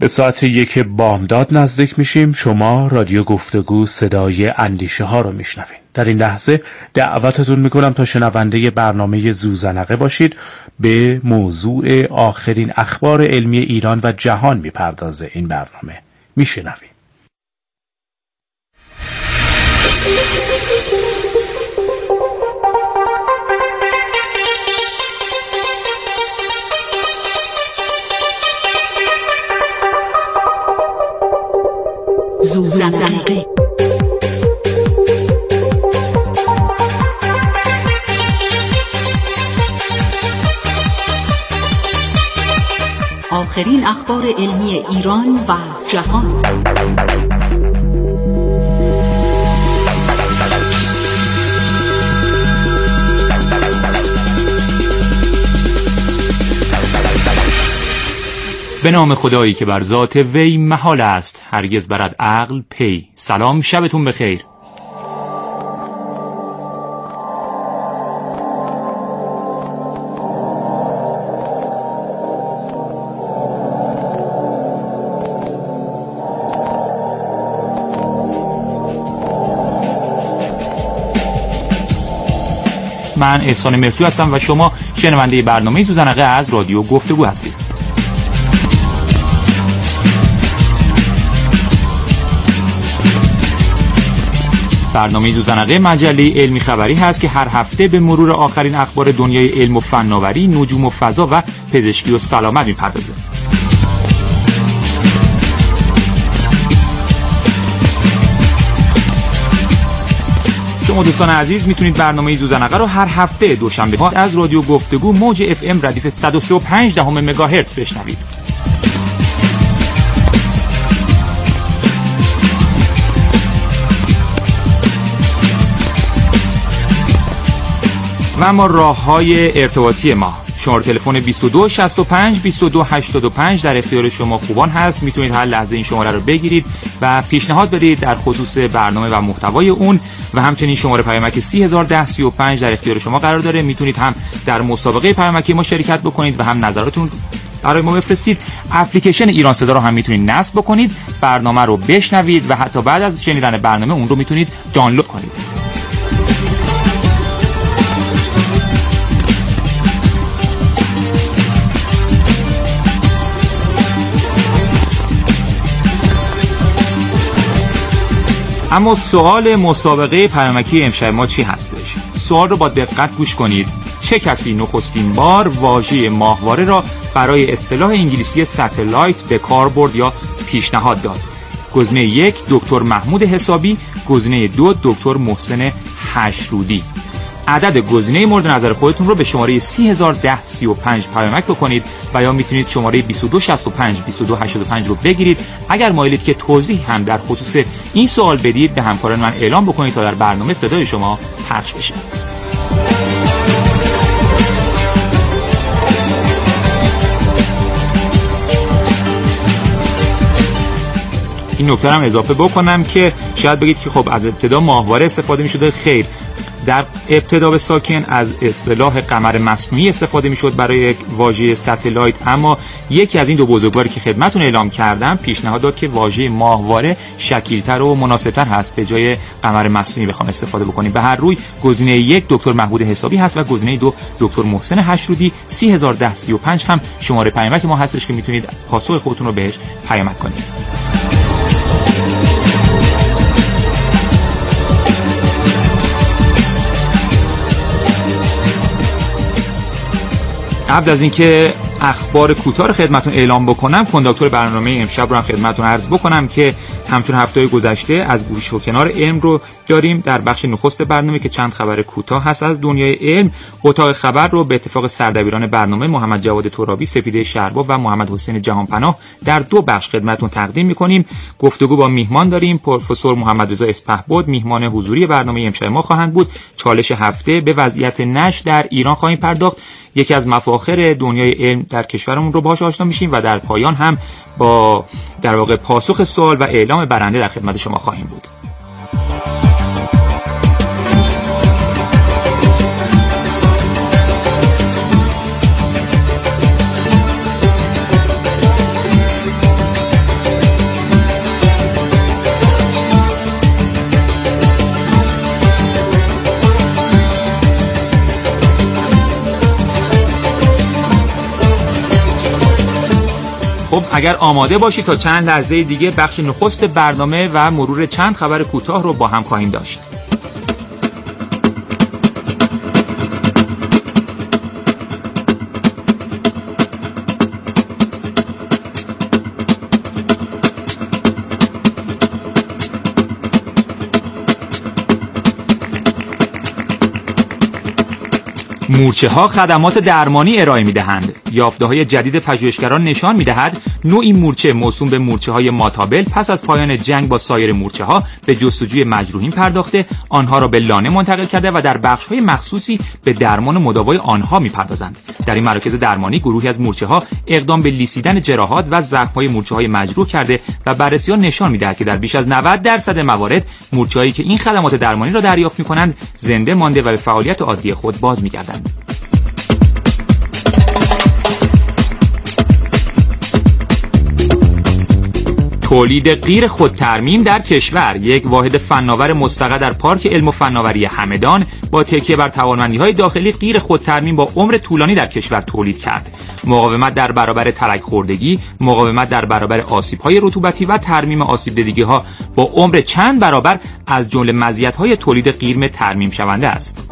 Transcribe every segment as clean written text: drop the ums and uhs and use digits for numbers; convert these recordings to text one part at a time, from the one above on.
ساعت 1 بامداد نزدیک میشیم. شما رادیو گفتگو صدای اندیشه ها رو میشنوین. در این لحظه دعوتتون میکنم تا شنونده برنامه زوزنقه باشید. به موضوع آخرین اخبار علمی ایران و جهان میپردازه این برنامه. میشنویم. زوزنقه. آخرین اخبار علمی ایران و جهان. به نام خدایی که بر ذات وی محال است هرگز برد عقل پی. سلام، شبتون بخیر. من احسان مهرجو هستم و شما شنونده برنامه زوزنقه از رادیو گفتگو هستید. برنامه زوزنقه مجله علمی خبری هست که هر هفته به مرور آخرین اخبار دنیای علم و فناوری، نجوم و فضا و پزشکی و سلامت میپردازه. شما دوستان عزیز میتونید برنامه زوزنقه رو هر هفته دوشنبه ها از رادیو گفتگو موج FM ردیف 103.5 مگاهرتز بشنوید. و اما راه‌های ارتباطی ما: شماره تلفن 22 65 22 85 در اختیار شما خوبان هست. میتونید هر لحظه این شماره رو بگیرید و پیشنهاد بدید در خصوص برنامه و محتوای اون، و همچنین شماره پیامک 301035 در اختیار شما قرار داره. میتونید هم در مسابقه پیامکی ما شرکت بکنید و هم نظراتتون برای ما بفرستید. اپلیکیشن ایران صدا رو هم میتونید نصب بکنید، برنامه رو بشنوید و حتی بعد از شنیدن برنامه اون رو میتونید دانلود کنید. اما سوال مسابقه پیامکی امشب ما چی هستش؟ سوال رو با دقت گوش کنید. چه کسی نخستین بار واژه ماهواره را برای اصطلاح انگلیسی ستلایت به کار برد یا پیشنهاد داد؟ گزینه 1 دکتر محمود حسابی، گزینه 2 دکتر محسن حشرودی. عدد گزینه مورد نظر خودتون رو به شماره 301035 پیامک بکنید و یا میتونید شماره 2265 2285 رو بگیرید. اگر مایلید که توضیح هم در خصوص این سوال بدید به همکاران من اعلام بکنید تا در برنامه صدای شما پخش بشه. این نکته هم اضافه بکنم که شاید بگید که خب از ابتدا ماهواره استفاده می‌شده. خیر، در ابتدا به ساکن از اصطلاح قمر مصنوعی استفاده میشد برای واژه ستلایت، اما یکی از این دو بزرگواری که خدمتتون اعلام کردم پیشنهاد داد که واژه ماهواره شکیل‌تر و مناسب‌تر هست به جای قمر مصنوعی بخوام استفاده بکنیم. به هر روی گزینه 1 دکتر محمود حسابی هست و گزینه 2 دکتر محسن حشرودی. 301035 هم شماره پیامک ما هستش که میتونید پاسخ خودتون رو بهش پیامک کنید. قبل از اینکه اخبار کوتاه رو خدمتتون اعلام بکنم، کانداکتور برنامه امشب رو هم خدمتتون عرض بکنم که همچون هفته گذشته از گوش و کنار علم رو داریم. در بخش نخست برنامه که چند خبر کوتاه هست از دنیای علم، اتاق خبر رو به اتفاق سردبیران برنامه محمد جواد ترابی، سپیده شهرباف و محمد حسین جهانپناه در دو بخش خدمتتون تقدیم می‌کنیم. گفتگو با میهمان داریم. پروفسور محمد رضا اسپهبد میهمان حضوری برنامه امشب ما خواهند بود. چالش هفته به وضعیت نشر در ایران خواهیم پرداخت. یکی از مفاخر دنیای علم در کشورمون رو باهاش آشنا میشیم و در پایان هم با در واقع پاسخ سوال و اعلام برنده در خدمت شما خواهیم بود. خب اگر آماده باشید تا چند لحظه دیگه بخش نخست برنامه و مرور چند خبر کوتاه رو با هم خواهیم داشت. مورچه‌ها خدمات درمانی ارائه می‌دهند. یافته‌های جدید پژوهشگران نشان می‌دهد نوعی مورچه موسوم به مورچه‌های ماتابل پس از پایان جنگ با سایر مورچه‌ها به جستجوی مجروحین پرداخته، آنها را به لانه منتقل کرده و در بخش‌های مخصوصی به درمان و مداوای آنها می‌پردازند. در این مراکز درمانی گروهی از مورچه‌ها اقدام به لیسیدن جراحات و زخم‌های مورچه‌های مجروح کرده و بررسی‌ها نشان می‌دهد که در بیش از 90% موارد مورچه‌هایی که این خدمات درمانی را دریافت می‌کنند زنده مانده و به فعالیت عادی خود باز می‌گردند. تولید قیر خودترمیم در کشور. یک واحد فناور مستقر در پارک علم و فناوری همدان با تکیه بر توانمندی‌های داخلی قیر خودترمیم با عمر طولانی در کشور تولید کرد. مقاومت در برابر ترک خوردگی، مقاومت در برابر آسیب‌های رطوبتی و ترمیم آسیب دیدگی‌ها با عمر چند برابر از جمله مزیت‌های تولید قیر ترمیم شونده است.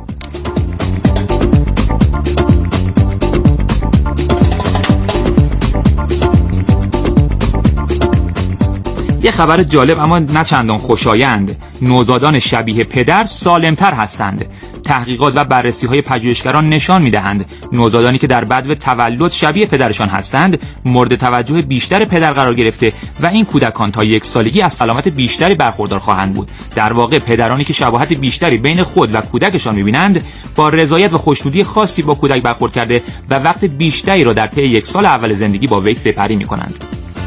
یه خبر جالب اما نه چندان خوشایند. نوزادان شبیه پدر سالمتر هستند. تحقیقات و بررسی‌های پژوهشگران نشان می‌دهند نوزادانی که در بدو تولد شبیه پدرشان هستند مورد توجه بیشتر پدر قرار گرفته و این کودکان تا 1 سالگی از سلامت بیشتری برخوردار خواهند بود. در واقع پدرانی که شباهت بیشتری بین خود و کودکشان می‌بینند با رضایت و خوشنودی خاصی با کودک برخورد کرده و وقت بیشتری را در طی 1 سال اول زندگی با وی سپری می‌کنند.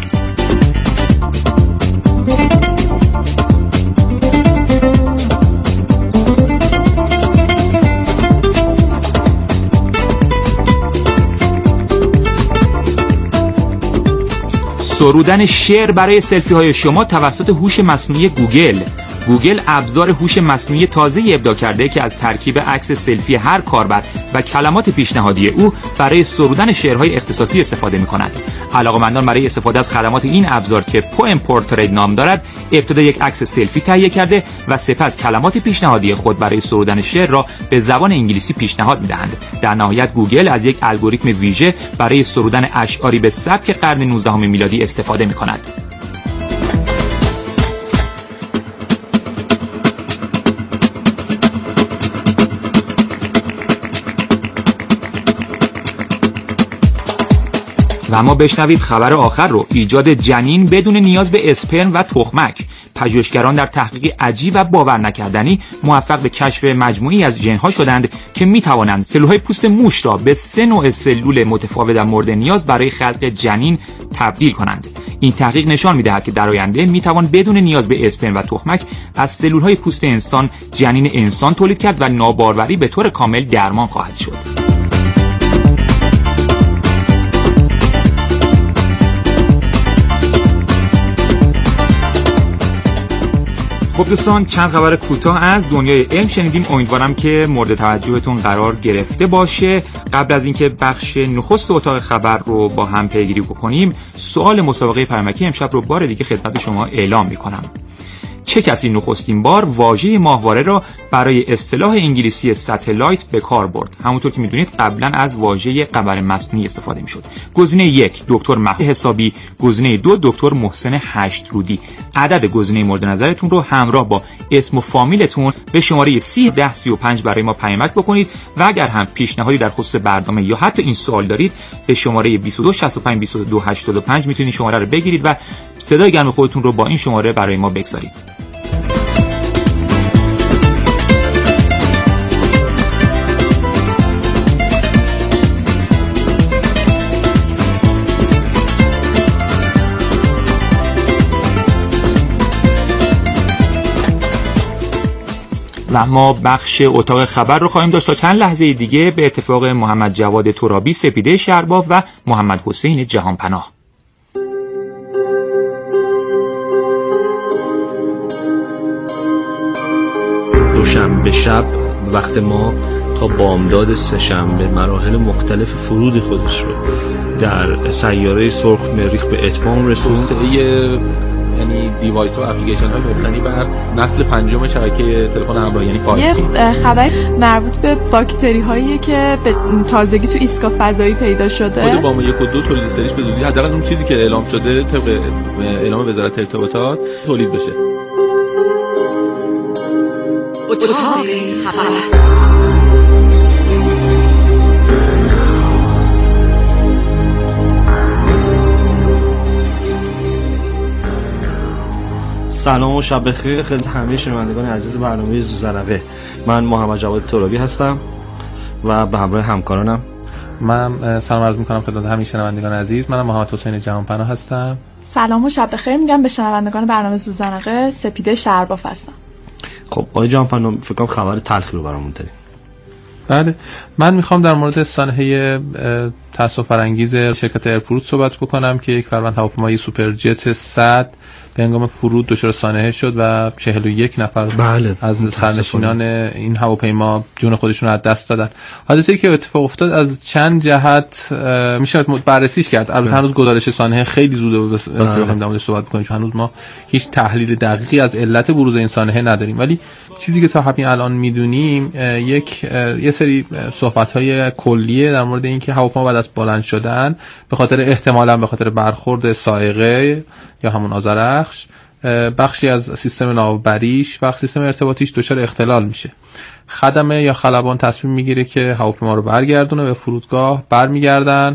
سرودن شعر برای سلفی های شما توسط هوش مصنوعی گوگل ابزار هوش مصنوعی تازه‌ای ابداع کرده که از ترکیب عکس سلفی هر کاربر و کلمات پیشنهادی او برای سرودن شعرهای اختصاصی استفاده می‌کند. علاقه‌مندان برای استفاده از خدمات این ابزار که پوئم پورتریت نام دارد، ابتدا یک عکس سلفی تهیه کرده و سپس کلمات پیشنهادی خود برای سرودن شعر را به زبان انگلیسی پیشنهاد می‌دهند. در نهایت گوگل از یک الگوریتم ویژه برای سرودن اشعاری به سبک قرن 19 میلادی استفاده می‌کند. و اما بشنوید خبر آخر رو. ایجاد جنین بدون نیاز به اسپرم و تخمک. پژوهشگران در تحقیق عجیب و باور نکردنی موفق به کشف مجموعی از ژن‌ها شدند که می‌توانند سلول‌های پوست موش را به 3 نوع سلول متفاوت در مورد نیاز برای خلق جنین تبدیل کنند. این تحقیق نشان می‌دهد که در آینده می‌توان بدون نیاز به اسپرم و تخمک از سلول‌های پوست انسان جنین انسان تولید کرد و ناباروری به طور کامل درمان خواهد شد. خب دوستان، چند خبر کوتاه از دنیای علم شنیدیم. امیدوارم که مورد توجهتون قرار گرفته باشه. قبل از اینکه بخش نخست اتاق خبر رو با هم پیگیری بکنیم، سوال مسابقه پیامکی امشب رو بار دیگه خدمت شما اعلام میکنم. چه کسی نخستین بار واژه ماهواره را برای اصطلاح انگلیسی ستلایت به کار برد؟ همونطور که میدونید قبلا از واژه قمر مصنوعی استفاده میشد. گزینه 1 دکتر محمود حسابی، گزینه 2 دکتر محسن هشترودی. عدد گزینه مورد نظرتون رو همراه با اسم و فامیلتون به شماره 301035 برای ما پیامک بکنید و اگر هم پیشنهادی در خصوص برنامه یا حتی این سوال دارید به شماره 22652285 میتونید شماره رو بگیرید و صدای گرم خودتون رو با این شماره برای ما بگذارید. و ما بخش اتاق خبر رو خواهیم داشت تا چند لحظه دیگه به اتفاق محمد جواد ترابی سپیده شرباف و محمد حسین جهانپناه. دوشنبه شب وقت ما تا بامداد سه‌شنبه مراحل مختلف فرود خودش رو در سیاره سرخ مریخ به اتمام رسوند. یعنی دیوایس ها و اپلیکیشن های مبتنی بر نسل پنجم شبکه تلفن همراه یعنی 5G. یه خبر مربوط به باکتری هایی که به تازگی تو ایستگاه فضایی پیدا شده. خود بام 1 و 2 تولید سریش به زودی حداقل اون چیزی که اعلام شده طبق اعلام وزارت ارتباطات تولید بشه. اتاق خبر. سلام و شب بخیر خدمت همه شنوندگان عزیز برنامه زوزنقه. من محمد جواد ترابی هستم و به همراه همکارانم من سلام عرض می‌کنم خدمت همه شنوندگان عزیز. منم محمد حسین جهانپناه هستم. سلام و شب بخیر میگم به شنوندگان برنامه زوزنقه. سپیده شرباف هستم. خب آقای جهانپناه فکر کنم خبر تلخی رو برامون دارید. بله، من میخوام در مورد سانحه تأسف برانگیز شرکت ایرفروت صحبت بکنم که یک فروند هواپیمای سوپر جت 100 به هنگام فرود دچار سانحه شد و 41 نفر از سرنشینان این هواپیما جون خودشون رو از دست دادن. حادثه‌ای که اتفاق افتاد از چند جهت میشه بررسیش کرد. البته هنوز گزارش سانحه خیلی زوده بخوایم در موردش صحبت بکنیم چون هنوز ما هیچ تحلیل دقیقی از علت بروز این سانحه نداریم، ولی چیزی که تا همین الان میدونیم یه سری صحبت‌های کلیه در مورد اینکه هواپیما بعد از بلند شدن به خاطر احتمالاً به خاطر برخورد سائقه یا همون آذرخش بخشی از سیستم ناوبریش و سیستم ارتباطیش دچار اختلال میشه. خدمه یا خلبان تصمیم میگیره که هواپیما رو برگردونه به فرودگاه، برمیگردن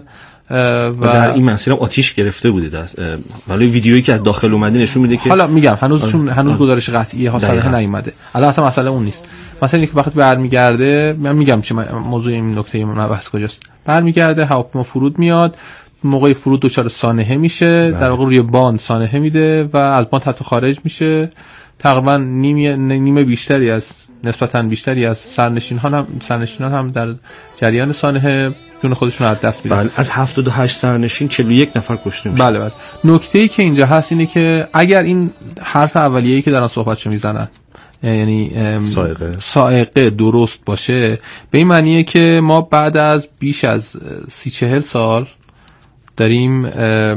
و در این مسیر هم آتیش گرفته بوده ولی ویدیویی که از داخل اومده نشون میده که حالا میگم هنوز گزارش قطعی حاصله نیومده. الان اصلا مسئله اون نیست. مثلا اینکه وقتی برمیگرده، من میگم چه موضوع این نکته مبحث کجاست. برمیگرده هواپیما فرود میاد، موقع فرود دچار سانحه میشه، در واقع روی باند سانحه میده و از باند حتی خارج میشه. تقریبا نیمه بیشتری از نسبتاً بیشتری از سرنشینان هم در جریان سانحه جون خودشون از دست میدن. بله، از 78 سرنشین 41 نفر کشته میشه. بله. نکته‌ای که اینجا هست اینه که اگر این حرف اولیه‌ای که دارن صحبتشو میزنن یعنی سائقه درست باشه، به این معنیه که ما بعد از بیش از 30-40 سال داریم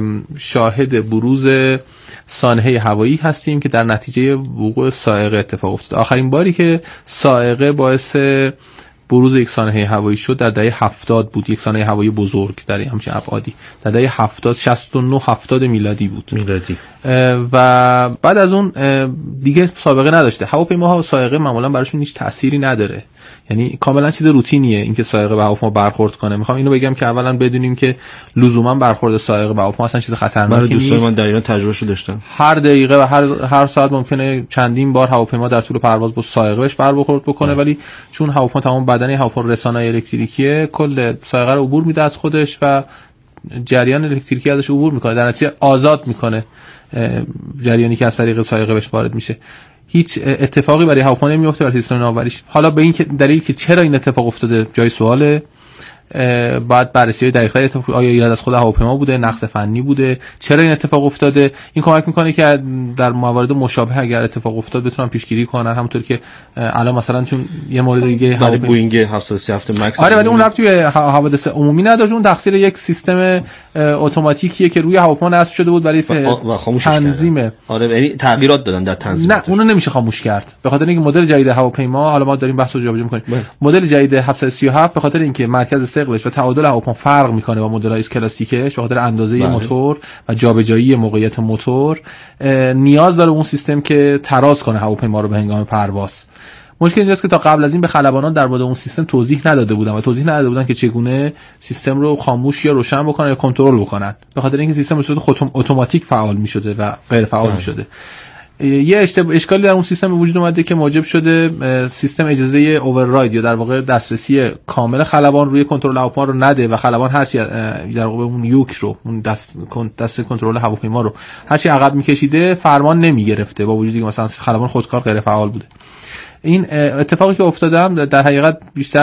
شاهد بروز سانحه هوایی هستیم که در نتیجه وقوع سائقه اتفاق افتاد. آخرین باری که سائقه باعث بروز یک سانحه هوایی شد در دهه 70 بود، یک سانحه هوایی بزرگ در همچین ابعادی در دهه 69-70 میلادی بود. و بعد از اون دیگه سابقه نداشته. هواپیماها سائقه معمولا براشون هیچ تأثیری نداره، یعنی کاملا چیز روتینیه اینکه سائقه به هواپیما برخورد کنه. میخوام اینو بگم که اولا بدونیم که لزوما برخورد سائقه به هواپیما اصلا چیز خطرناکی نیست. دوستان من در ایران تجربهشو داشتم. هر دقیقه و هر ساعت ممکنه چندین بار هواپیما در طول پرواز با سائقه بهش برخورد بکنه، ولی چون هواپیما تمام بدنه هواپیما رسانه‌ای الکتریکیه، کل سائقه رو عبور میده از خودش و جریان الکتریکی ازش عبور میکنه، در نتیجه آزاد میکنه جریانی که از طریق سائقه بهش وارد میشه. هیچ اتفاقی برای هواپیما نمیفته برای سیستم ناوبریش. حالا به این که دلیلی که چرا این اتفاق افتاده جای سواله. بعد بررسی دقیق‌تر اتفاق آیا ایراد از خود هواپیما بوده، نقص فنی بوده، چرا این اتفاق افتاده. این کمک میکنه که در موارد مشابه اگر اتفاق افتاد بتونن پیشگیری کنن، همونطور که الان مثلا چون یه مورد دیگه برای بوئینگ 737 مکس ولی اون ربطی به حوادث عمومی نداشت، اون تقصیر یک سیستم اتوماتیکیه که روی هواپیما نصب شده بود برای تنظیم. یعنی تغییرات دادن در تنظیم. نه اونو نمیشه خاموش کرد به خاطر اینکه مدل جدید هواپیما، حالا ما داریم بحث رو جابجا می‌کنیم، مدل جدید 737 به خاطر اینکه مرکز ثقلش و تعادل هواپیما فرق میکنه با مدل‌های کلاسیکش به خاطر اندازه موتور و جابجایی موقعیت موتور، نیاز داره اون سیستم که تراز کنه هواپیما رو به هنگام پرواز. مشکل اینجاست که تا قبل از این به خلبانان در مورد اون سیستم توضیح نداده بودن که چگونه سیستم رو خاموش یا روشن بکنن یا کنترل بکنن، به خاطر اینکه سیستم به صورت اتوماتیک فعال می‌شده و غیر فعال می‌شده. یه اشکالی در اون سیستم به وجود اومده که موجب شده سیستم اجازه اوورراید یا در واقع دسترسی کامل خلبان روی کنترل هواپیما رو نده و خلبان هرچی در واقع اون یوک رو، اون دست کنترل هواپیما رو هرچی عقب می‌کشیده فرمان نمی‌گرفته، با وجودی که مثلا خلبان خودکار غیر فعال بوده. این اتفاقی که افتاده در حقیقت بیشتر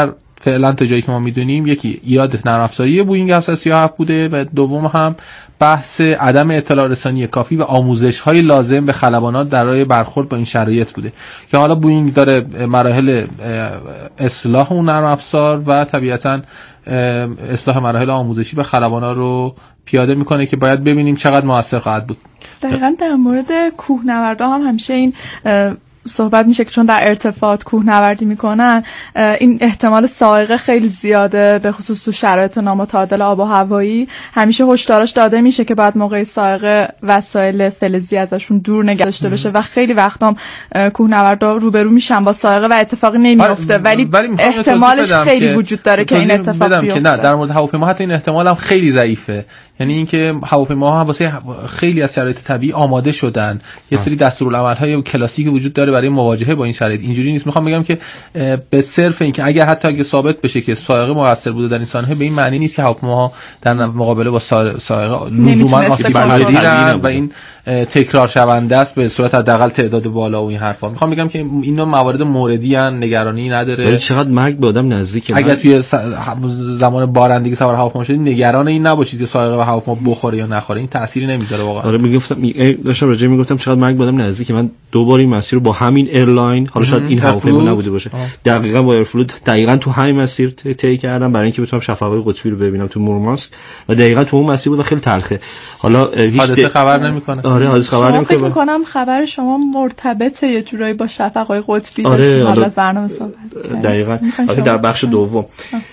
فعلا تا جایی که ما میدونیم یکی ایجاد نرم افزاری بوینگ 737 بوده و دوم هم بحث عدم اطلاع رسانی کافی و آموزش‌های لازم به خلبانات برای برخورد با این شرایط بوده که حالا بوینگ داره مراحل اصلاح اون نرم افزار و طبیعتاً اصلاح مراحل آموزشی به خلبانات رو پیاده میکنه که باید ببینیم چقدر موثر خواهد بود. دقیقاً در مورد کوهنوردها هم همیشه این صحبت میشه که چون در ارتفاعات کوهنوردی میکنن این احتمال صاعقه خیلی زیاده، به خصوص تو شرایط نامتعادل آب و هوایی همیشه هشدارش داده میشه که بعد موقع صاعقه وسایل فلزی ازشون دور نگه داشته بشه و خیلی وقتا کوهنوردا روبرو میشن با صاعقه و اتفاقی نمیفته، ولی احتمالش خیلی وجود داره که این اتفاق بیفته. نه، در مورد هواپیما حتی این احتمال هم خیلی ضعیفه، یعنی اینکه هواپیماها هم واسه خیلی از شرایط طبیعی آماده شدن، یه سری دستورالعمل‌های کلاسیکی وجود داره برای مواجهه با این شرایط. اینجوری نیست. میخوام بگم که به صرف اینکه اگه ثابت بشه که صاعقه مؤثر بوده در این سانحه، به این معنی نیست که هواپیماها در مقابله با صاعقه لزوما آسیب پذیرن و این تکرار شونده است به صورت حداقل تعداد بالا و این حرفا. میخوام بگم که اینا موارد موردی ان، نگرانی نداره. ولی چقدر مرگ به آدم نزدیکه. اگه توی زمان بارندگی سوار هواپیما شدید نگران این نباشید که صاعقه به هواپیما بخوره یا نخوره، این تأثیری نمیذاره واقعا. آره داشتم راجع میگفتم چقدر مرگ به آدم نزدیکه. من دو بار این مسیر رو با همین ایرلاین، حالا شاید این هواپیما نبوده باشه، دقیقاً با ایرفلود دقیقاً تو همین مسیر طی کردم برای اینکه بتونم شفق‌های قطبی رو ببینم تو مورمانسک و دقیقاً تو اون مسیر بود و خیلی تلخه. حالا حادثه خبر نمیکنه. آره حادثه خبر نمیکنه. فکر می‌کنم خبر شما مرتبطه یه جورایی با شفق‌های قطبی. آره حالا از برنامه صحبت دقیقاً. البته در بخش دوم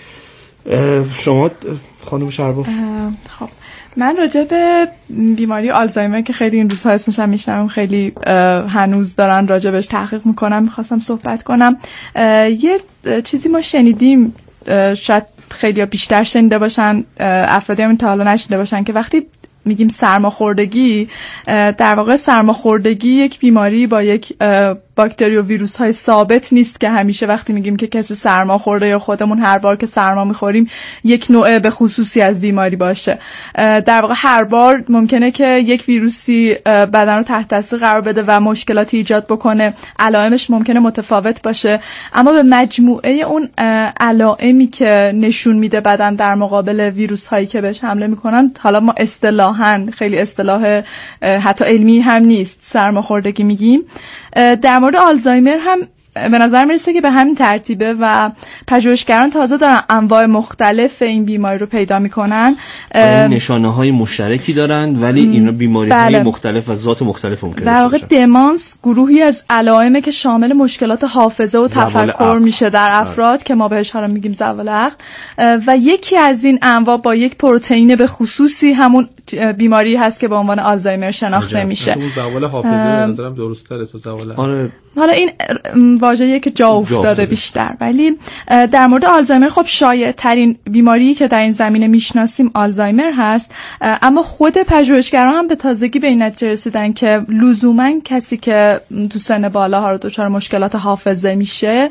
شما خانم شرباف. خب من راجع به بیماری آلزایمر که خیلی این روزها اسمش هم میشنم، خیلی هنوز دارن راجع بهش تحقیق میکنن، میخواستم صحبت کنم. یه چیزی ما شنیدیم، شاید خیلی بیشتر شنیده باشن، افرادی هم تا حالا نشنیده باشن، که وقتی میگیم سرماخوردگی، در واقع سرماخوردگی یک بیماری با یک باکتری و ویروس های ثابت نیست که همیشه وقتی میگیم که کسی سرما خورده یا خودمون هر بار که سرما میخوریم یک نوع به خصوصی از بیماری باشه. در واقع هر بار ممکنه که یک ویروسی بدن رو تحت تاثیر قرار بده و مشکلاتی ایجاد بکنه، علائمش ممکنه متفاوت باشه، اما به مجموعه اون علائمی که نشون میده بدن در مقابل ویروس هایی که بهش حمله میکنن، حالا ما اصطلاحاً، خیلی اصطلاح حتی علمی هم نیست، سرماخوردگی میگیم. در مورد آلزایمر هم به نظر میرسه که به همین ترتیبه و پژوهشگران تازه دارن انواع مختلف این بیماری رو پیدا میکنن. نشانه‌های مشترکی دارن ولی اینا بیماری‌های مختلف و ذات مختلف ممکنه در واقع دمانس گروهی از علائمه که شامل مشکلات حافظه و تفکر میشه در افراد که ما بهش حالا میگیم زوال عقل، و یکی از این انواع با یک پروتئین به خصوصی همون بیماری هست که به عنوان آلزایمر شناخته میشه. زوال حافظه به نظرم درست‌تره تو زوال. آره حالا این واژه‌ایه که جا افتاده بیشتر، ولی در مورد آلزایمر خب شایع ترین بیماری که در این زمینه میشناسیم آلزایمر هست، اما خود پژوهشگران هم به تازگی به این نتیجه رسیدن که لزوما کسی که تو سن بالاها رو دچار مشکلات حافظه میشه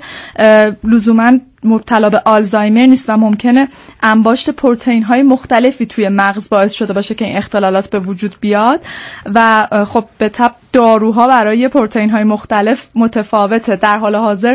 لزوما مبتلا به آلزایمر نیست و ممکنه انباشت پروتئین های مختلفی توی مغز باعث شده باشه که این اختلالات به وجود بیاد و خب به طب داروها برای پروتئین های مختلف متفاوته. در حال حاضر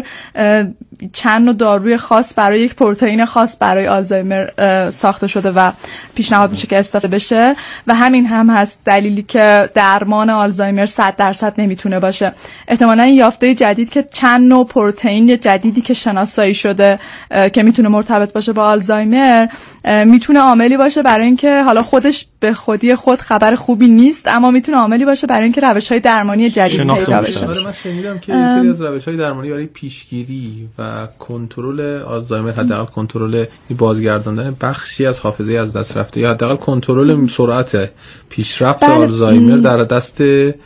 چند نوع داروی خاص برای یک پروتئین خاص برای آلزایمر ساخته شده و پیشنهاد میشه که استفاده بشه و همین هم هست دلیلی که درمان آلزایمر 100% نمیتونه باشه. احتمالاً این یافته جدید که چند نوع پروتئین جدیدی که شناسایی شده که میتونه مرتبط باشه با آلزایمر میتونه عاملی باشه برای اینکه حالا خودش به خودی خود خبر خوبی نیست، اما میتونه عاملی باشه برای اینکه روش‌های درمانی جدید پیدا بشه. من شنیدم که یه سری از روش‌های درمانی برای پیشگیری و کنترل آلزایمر، حداقل کنترل بازگرداندن بخشی از حافظه از دست رفته یا حداقل کنترل سرعت پیشرفت آلزایمر در دست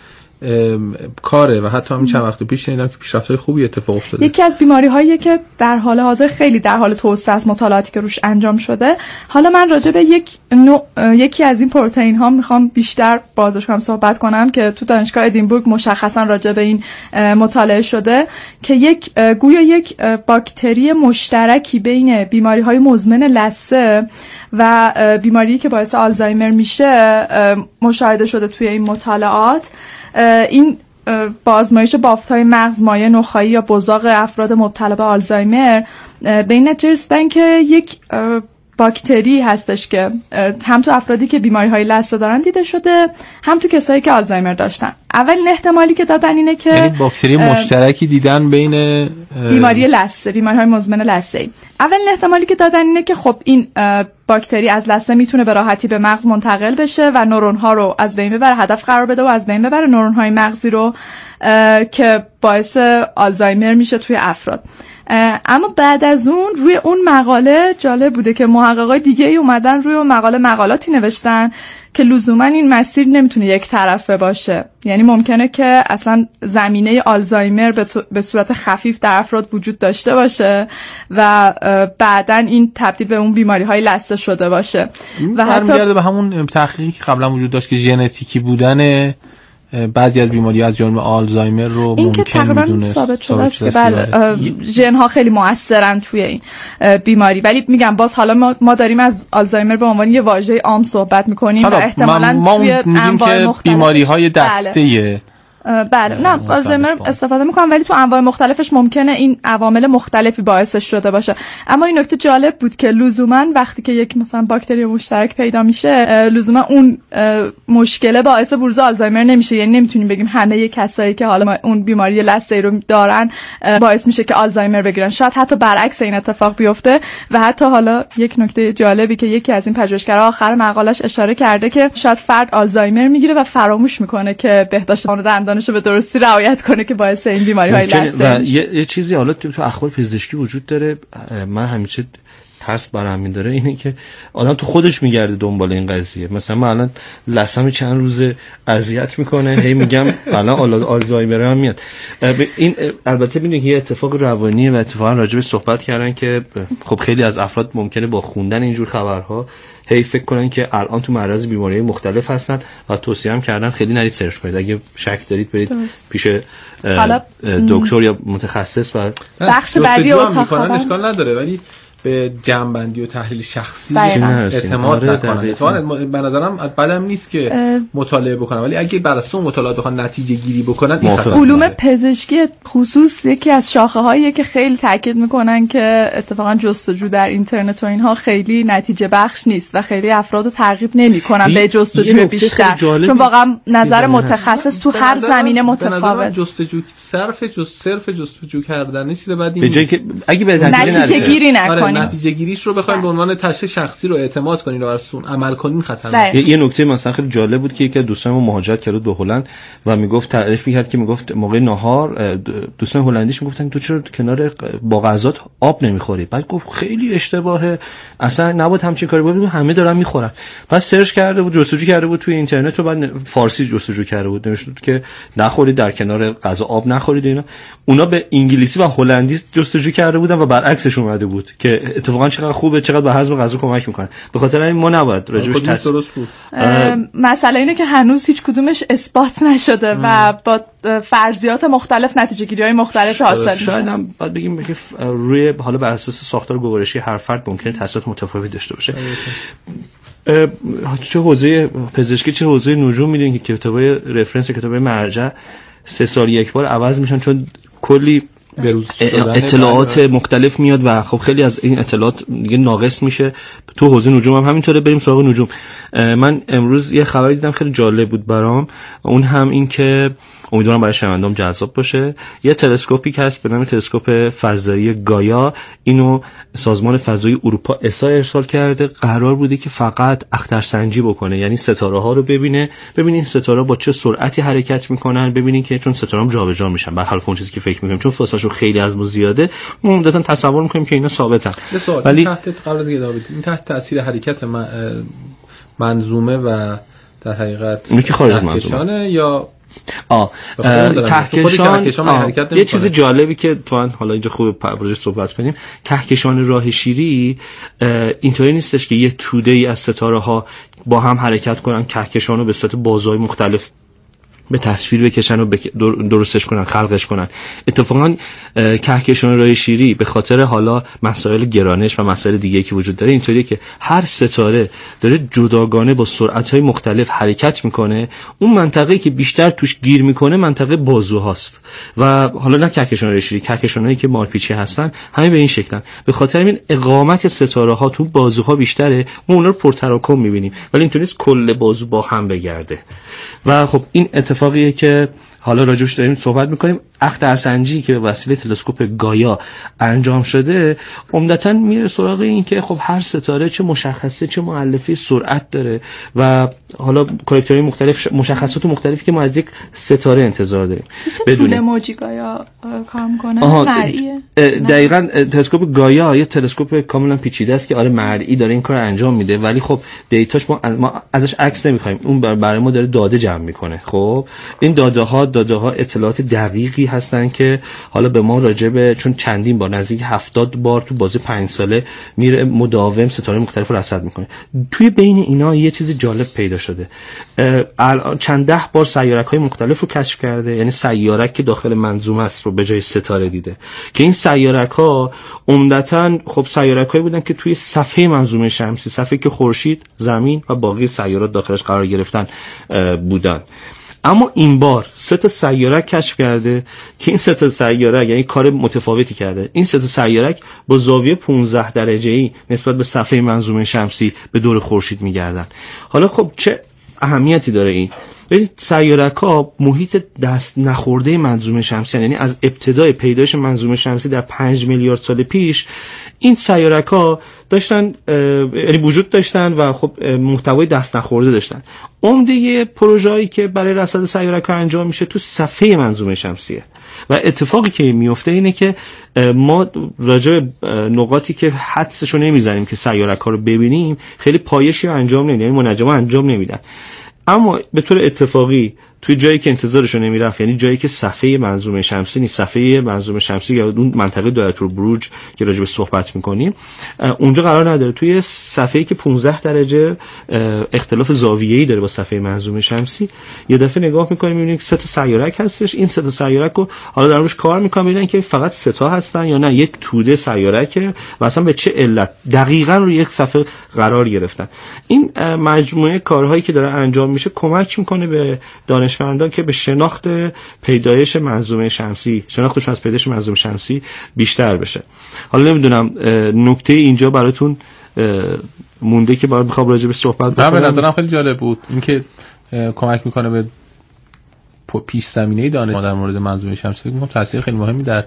کاره و حتی همین چند وقت پیش شنیدم که پیشرفت‌های خوبی اتفاق افتاده. یکی از بیماری‌هایی که در حال حاضر خیلی در حال توسعه است، مطالعاتی که روش انجام شده. حالا من راجع به یکی از این پروتئین‌ها میخوام بیشتر بازش کنم صحبت کنم که تو دانشگاه ادینبورگ مشخصا راجع به این مطالعه شده که گویا یک باکتری مشترکی بین بیماری‌های مزمن لثه و بیماری که باعث آلزایمر میشه مشاهده شده توی این مطالعات. این با آزمایش بافت‌های مغز مایع نخاعی یا بزاق افراد مبتلا به آلزایمر به این نتیجه رسیدن که یک باکتری هستش که هم تو افرادی که بیماری‌های لثه دارن دیده شده، هم تو کسایی که آلزایمر داشتن. اولین احتمالی که دادن اینه که یعنی باکتری مشترکی دیدن بین بیماری لثه، بیماری‌های مزمن لثه‌ای. اولین احتمالی که دادن اینه که خب این باکتری از لثه میتونه به راحتی به مغز منتقل بشه و نورون‌ها رو از بین ببره، هدف قرار بده و از بین ببره نورون‌های مغزی رو که باعث آلزایمر میشه توی افراد. اما بعد از اون روی اون مقاله جالب بوده که محققای دیگه ای اومدن روی اون مقاله مقالاتی نوشتن که لزوما این مسیر نمیتونه یک طرفه باشه. یعنی ممکنه که اصلا زمینه آلزایمر به صورت خفیف در افراد وجود داشته باشه و بعداً این تبدیل به اون بیماری‌های لثه شده باشه و حتی برمیگرده به همون تحقیقی که قبلا وجود داشت که ژنتیکی بودن بعضی از بیماری‌ها از جمله آلزایمر رو ممکن می‌دونه ثابت شده است که بله ژن‌ها خیلی مؤثرن توی این بیماری. ولی میگم باز حالا ما داریم از آلزایمر به عنوان یه واژه عام صحبت می‌کنیم و احتمالاً توی انواع مختلف بیماری‌های دسته بله نه آلزایمر استفاده میکنم ولی تو انواع مختلفش ممکنه این عوامل مختلفی باعثش شده باشه. اما این نکته جالب بود که لزوما وقتی که یک مثلا باکتری مشترک پیدا میشه لزوما اون مشکل باعث بروز آلزایمر نمیشه. یعنی نمیتونیم بگیم همه کسایی که حالا اون بیماری لثه‌ای رو دارن باعث میشه که آلزایمر بگیرن. شاید حتی برعکس این اتفاق بیفته و حتی حالا یک نکته جالبی که یکی از این پژوهشگرا آخر مقالش اشاره کرده که شاید فرد آلزایمر میگیره و فراموش میکنه که بهداشت دندانشو به درستی رعایت کنه که باعث این بیماری‌های لثه میشه. یه چیزی حالا تو اخبار پزشکی وجود داره، من همیشه ترس برام داره اینه که آدم تو خودش میگرده دنبال این قضیه. مثلا من الان لثه‌م چند روزه اذیت میکنه، هی میگم الان آلزایمر هم میاد. این البته میدونید که یه اتفاق روانیه و اتفاقا راجع صحبت کردن که خب خیلی از افراد ممکنه با خوندن اینجور خبرها هی فکر کنن که الان تو معرض بیماری‌های مختلف هستن و توصیه هم کردن خیلی نرید سرچ کنید. اگه شک دارید برید پیش دکتر یا متخصص و بخش بعدی اتاق خبر اشکال نداره ولی به جنبندی و تحلیل شخصی اعتماد نکنن. به نظرم بعدم نیست که مطالعه بکنن ولی اگه بر اساس مطالعات بخوان نتیجه گیری بکنن این علوم پزشکی خصوص یکی از شاخه‌هاییه که خیلی تاکید میکنن که اتفاقا جستجو در اینترنت و اینها خیلی نتیجه بخش نیست و خیلی افرادو ترغیب نمیکنن به جستجو بیشتر چون واقعا نظر متخصص تو هر زمینه متفاوت. جستجو صرف جستجو کردن چیز بعدی نیست. اگه به نتیجه گیری نکنید نتیجه گیریش رو بخواید به عنوان تشخیص شخصی رو اعتماد کنین و برسون عمل کنین خطرناکه. یه نکته مثلا خیلی جالب بود که یکی از دوستانم مهاجرت کرد به هلند و میگفت تعریف می‌کرد که میگفت موقع نهار دوستان هلندیش میگفتن تو چرا کنار با غذات آب نمیخوری؟ بعد گفت خیلی اشتباهه، اصلا نباید همچین کاری بکنی، همه دارن میخورن. بعد سرچ کرده بود، جستجو کرده بود توی اینترنت و بعد فارسی جستجو کرده بود، نوشته بود که نخورید، در کنار غذا آب نخورید اینا. اونا به انگلیسی و هلندی جستجو کرده بودن و برعکسش اومده بود که اتفاقا چقدر خوبه، چقدر به هضم غذا کمک میکنه. به خاطر این ما نباید راجعش درست بود. مسئله اینه که هنوز هیچ کدومش اثبات نشده و با فرضیات مختلف نتیجه‌گیری‌های مختلف حاصل میشه. شاید هم باید بگیم که روی حالا بر اساس ساختار گوارشی هر فرد ممکنه تاثیرات متفاوتی داشته باشه. چه حوزه پزشکی چه حوزه نجوم میدونین که کتابای رفرنس، کتابای مرجع 3 سال یک بار عوض میشن چون کلی اطلاعات مختلف میاد و خب خیلی از این اطلاعات دیگه ناقص میشه. تو حوزه نجوم هم همینطوره. بریم سراغ نجوم. من امروز یه خبری دیدم خیلی جالب بود برام، اون هم این که امیدوارم برای شنوندگان جذاب باشه. یه تلسکوپی که هست به نام تلسکوپ فضایی گایا، اینو سازمان فضایی اروپا ارسال کرده. قرار بوده که فقط اخترسنجی بکنه، یعنی ستاره ها رو ببینه این ستاره با چه سرعتی حرکت میکنن، ببینین که چون ستاره ها جابجا میشن بر حال اون چیزی که فکر میکنیم چون فاصله‌شون خیلی از ما زیاده ما عمدتاً تصور میکنیم که اینا ثابتن. ولی قبل از اینکه این تحت تاثیر حرکت منظومه و در حقیقت اینو که خارج از منظومه یا کهکشان یه چیز جالبی که تو حالا اینجا خوب پروژه صحبت کنیم، کهکشان راه شیری اینطوری نیستش که یه توده ای از ستاره ها با هم حرکت کنن، کهکشان رو به صورت بازهای مختلف به تصویر بکشن و درستش کنن، خلقش کنن. اتفاقا کهکشان‌های شیری به خاطر حالا مسائل گرانش و مسائل دیگه که وجود داره اینطوریه که هر ستاره داره جداگانه با سرعت‌های مختلف حرکت میکنه. اون منطقه‌ای که بیشتر توش گیر میکنه منطقه بازوهاست و حالا نه کهکشان‌های شیری، کهکشان‌هایی که مارپیچی هستن همه به این شکلن. به خاطر این اقامت ستاره‌ها تو بازوها بیشتره، ما اونا رو پرتراکم می‌بینیم ولی اینطوری نیست کل بازو با هم بگرده. و خب این اتفاقیه که حالا راجعش داریم صحبت میکنیم. اخترسنجی که به وسیله تلسکوپ گایا انجام شده عمدتاً میره سراغ این که خب هر ستاره چه مشخصه چه مؤلفه سرعت داره و حالا کارکترهای مختلف، مشخصات مختلفی که ما از یک ستاره انتظار داریم. چه طول موجی گایا کار میکنه؟ مرئیه؟ دقیقاً تلسکوپ گایا یه تلسکوپ کاملا پیچیده است که آره مرئی داره این کار انجام میده ولی خب دیتاش ما ازش عکس نمیخوایم، اون برای ما داره داده جمع میکنه. خب این داده ها اطلاعات دقیقی هستن که حالا به ما راجبه، چون چندین بار نزدیک 70 بار تو بازه 5 ساله میره مداوم ستاره مختلف رو رصد میکنه. توی بین اینا یه چیز جالب پیدا شده. الان چند ده بار سیارک‌های مختلف رو کشف کرده، یعنی سیارک که داخل منظومه است رو به جای ستاره دیده که این سیارک‌ها عمدتاً خب سیارک‌هایی بودن که توی صفحه منظومه شمسی، صفحه‌ای که خورشید، زمین و باقی سیارات داخلش قرار گرفتن بودن. اما این بار 3 تا سیارک کشف کرده که این 3 تا سیارک یعنی کار متفاوتی کرده. این 3 تا سیارک با زاویه 15 درجه‌ای نسبت به صفحه منظومه شمسی به دور خورشید می‌گردن. حالا خب چه اهمیتی داره این؟ ببینید سیارک‌ها محیط دست نخورده منظومه شمسی، یعنی از ابتدای پیدایش منظومه شمسی در 5 میلیارد سال پیش این سیارک‌ها داشتن، یعنی وجود داشتن و خب محتوای دست نخورده داشتن. عمده پروژه‌ای که برای رصد سیارک‌ها انجام میشه تو صفحه منظومه شمسیه و اتفاقی که میفته اینه که ما راجع به نقاطی که حدسشو نمیزنیم که سیارک‌ها رو ببینیم خیلی پایشی انجام نمیدن، یعنی منجمه انجام نمیدن. اما به طور اتفاقی توی جایی که انتظارشو نمیرفت، یعنی جایی که صفحه منظومه شمسی نیست، صفحه منظومه شمسی یا اون منطقه دایره‌البروج که راجع به صحبت میکنیم اونجا قرار نداره. توی صفحه‌ای که 15 درجه اختلاف زاویه‌ای داره با صفحه منظومه شمسی، یه دفعه نگاه میکنیم میبینیم که 3 تا سیارک هستش. این 3 تا سیارک رو حالا دارن روش کار میکنن ببینن که فقط 3 تا هستن یا نه یک توده سیارکه و اصلا به چه علت دقیقاً روی یک صفحه قرار گرفتن. این مجموعه کارهایی که داره انجام میشه کمک میکنه به دانشمندان که به شناخت پیدایش منظومه شمسی، شناختشون از پیدایش منظومه شمسی بیشتر بشه. حالا نمیدونم نکته اینجا براتون مونده که باید بخوام راجع به صحبت بکنم. به نظرم خیلی جالب بود اینکه کمک میکنه به پیش زمینه دانش در مورد منظومه شمسی. فکر می‌کنم تاثیر خیلی مهمی در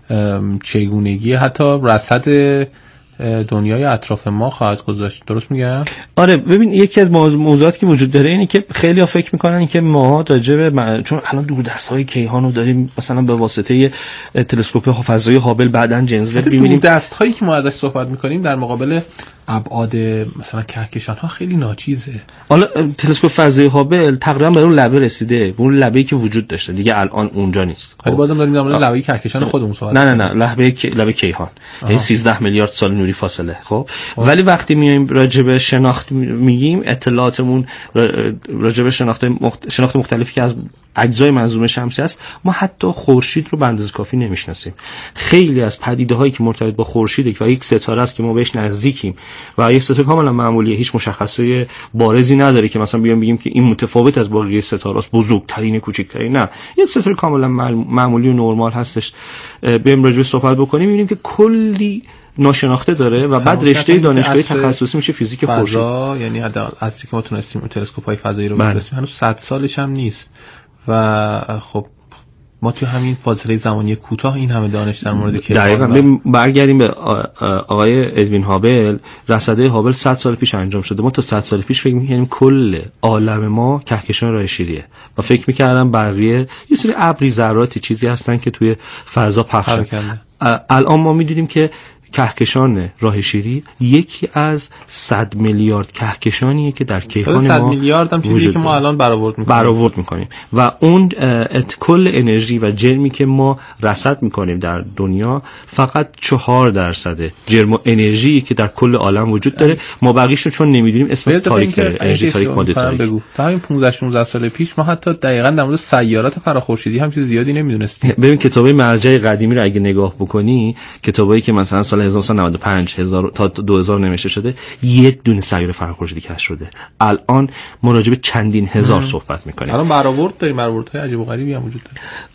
چگونگی حتی رصد دنیای اطراف ما خواهد گذاشت. درست میگم؟ آره ببین یکی از موضوعاتی که وجود داره اینه که خیلی‌ها فکر میکنن که ما چون الان دوردست‌های کیهان رو داریم مثلا به واسطه تلسکوپ فضایی هابل بعداً جیمز وب می‌بینیم. دوردست‌هایی که ما ازش صحبت میکنیم در مقابل ابعاد مثلا کهکشان‌ها خیلی ناچیزه. حالا تلسکوپ فضایی هابل تقریبا به اون لبه رسیده، اون لبه‌ای که وجود داشته دیگه الان اونجا نیست. ولی بازم داریم در مورد لبه کهکشان خودمون صحبت نه لبه کیهان، یعنی 13 میلیارد سال نوری فاصله. خب ولی وقتی میایم راجع به شناخت میگیم، اطلاعاتمون راجع به شناخت مختلفی که از اجزای منظومه شمسی است، ما حتی خورشید رو به اندازه کافی نمیشناسیم. خیلی از پدیده‌هایی که مرتبط با خورشید و یک ستاره است که ما بهش نزدیکیم و یک ستاره کاملا معمولیه، هیچ مشخصه بارزی نداره که مثلا بگیم که این متفاوت از باقی ستاره است، بزرگترین کوچکترین، نه، یک ستاره کاملا معمولی و نرمال هستش. بریم راجع به صحبت بکنیم می‌بینیم که کلی ناشناخته داره و بعد رشته دانشگاهی تخصصی میشه فیزیک خورشید. یعنی از که ما تونستیم تلسکوپ‌های فضایی رو بفرستیم هنوز 100 سالش هم نیست و خب ما توی همین فاصله زمانی کوتاه این همه دانش در مورد که دقیقاً برگردیم به آقای ادوین هابل. رصدهای هابل 100 سال پیش انجام شده. ما تا 100 سال پیش فکر می‌کردیم کل عالم ما کهکشان راه شیریه و فکر می‌کردم بقیه یه سری ابری ذراتی چیزی هستن که توی فضا پخش شدن. الان ما می‌دونیم که کهکشان راه شیری یکی از 100 میلیارد کهکشانیه که در کیهان ما 100 میلیارد هم چیزی که ما الان برآورد میکنیم و اون کل انرژی و جرمی که ما رصد میکنیم در دنیا فقط 4% جرم و انرژی که در کل عالم وجود داره. ما بقیشو چون نمیدونیم اسم تاریک داره، انرژی تاریک، ماده تاریک. بگو تا همین 15-16 سال پیش ما حتی دقیقاً در مورد سیارات فراخورشیدی هم چیز زیادی نمیدونستیم. ببین کتابای مرجع قدیمی رو اگه نگاه بکنی، کتابایی که مثلا سال 1995 تا 2000 نوشته شده، یک دونه سیاره فراخورشیدی کشف شده. الان ما راجع به چندین هزار صحبت میکنیم. الان برآورد داریم، برآوردهای عجیب و غریبی هم وجود